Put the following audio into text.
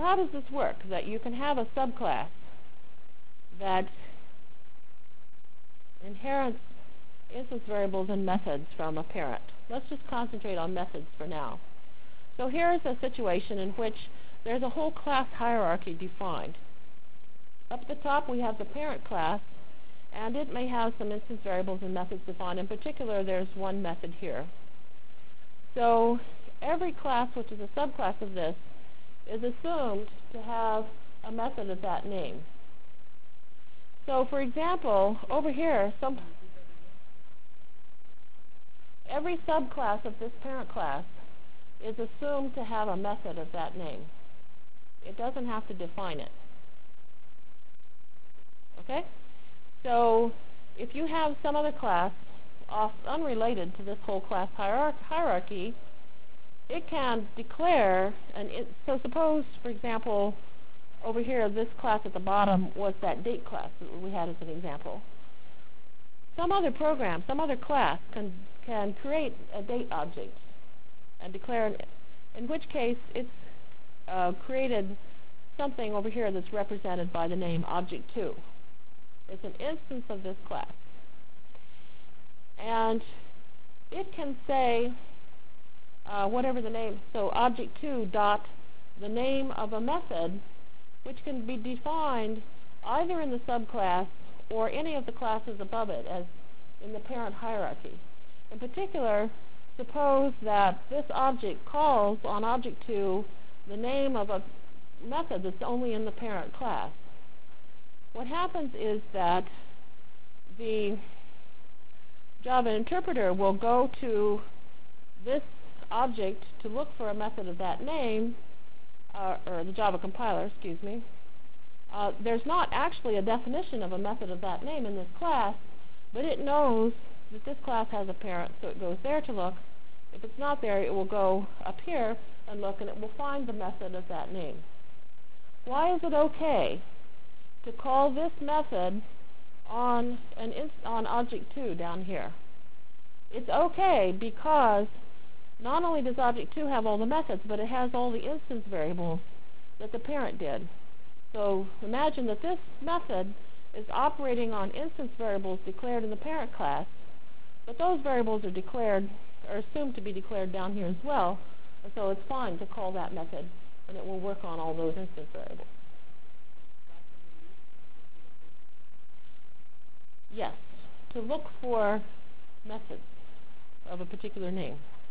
how does this work? That you can have a subclass that inherits instance variables and methods from a parent. Let's just concentrate on methods for now. So here's a situation in which there's a whole class hierarchy defined. Up at the top we have the parent class, and it may have some instance variables and methods defined. In particular, there's one method here. So every class which is a subclass of this is assumed to have a method of that name. So for example, over here, every subclass of this parent class is assumed to have a method of that name. It doesn't have to define it. Okay? So if you have some other class unrelated to this whole class hierarchy, it can declare so suppose, for example, over here, this class at the bottom was that date class that we had as an example. Some other program, some other class can create a date object and declare, in which case it's created something over here that's represented by the name object2. It's an instance of this class. And it can say whatever the name, so object2 dot the name of a method, which can be defined either in the subclass or any of the classes above it, as in the parent hierarchy. In particular, suppose that this object calls on object2 the name of a method that's only in the parent class. What happens is that the Java interpreter will go to this object to look for a method of that name, or the Java compiler, excuse me. There's not actually a definition of a method of that name in this class, but it knows that this class has a parent, so it goes there to look. If it's not there, it will go up here and look, and it will find the method of that name. Why is it okay to call this method on object2 down here? It's okay because not only does object2 have all the methods, but it has all the instance variables that the parent did. So imagine that this method is operating on instance variables declared in the parent class, but those variables are assumed to be declared down here as well, and so it's fine to call that method, and it will work on all those instance variables. Yes, to look for methods of a particular name.